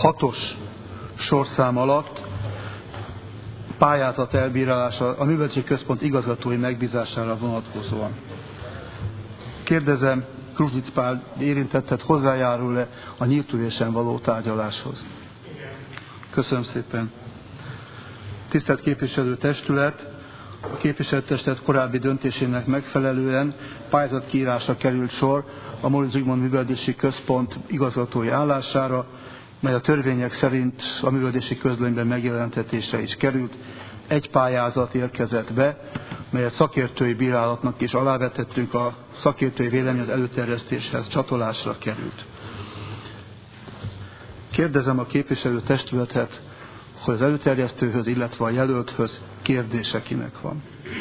6-os sorszám alatt pályázat elbírálása a Művelődési Központ igazgatói megbízására vonatkozóan. Kérdezem, Kruzsic Pál érintettet hozzájárul-e a nyílt ülésen való tárgyaláshoz? Köszönöm szépen. Tisztelt képviselőtestület! A képviselőtestület korábbi döntésének megfelelően pályázatkiírásra került sor a Móricz Zsigmond Művelődési Központ igazgatói állására, mely a törvények szerint a művelődési közlönyben megjelentetésre is került. Egy pályázat érkezett be, melyet szakértői bírálatnak is alávetettünk, a szakértői vélemény az előterjesztéshez csatolásra került. Kérdezem a képviselőtestületet, hogy az előterjesztőhöz, illetve a jelölthöz kérdése kinek van.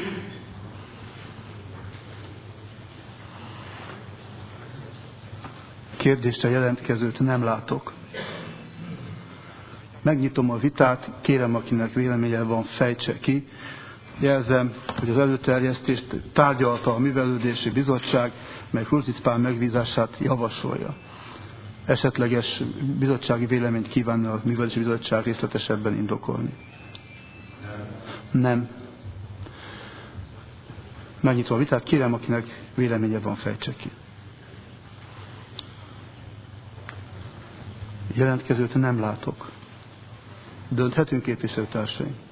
Kérdésre jelentkezőt nem látok. Megnyitom a vitát, kérem, akinek véleménye van, fejtse ki. Jelzem, hogy az előterjesztést tárgyalta a Művelődési Bizottság, mely Kruzsic Pál megbízását javasolja. Esetleges bizottsági véleményt kívánna a Művelődési Bizottság részletesebben indokolni? Nem. Megnyitom a vitát, kérem, akinek véleménye van, fejtse ki. Jelentkezőt nem látok. Dönthetünk, képviselőtársaim?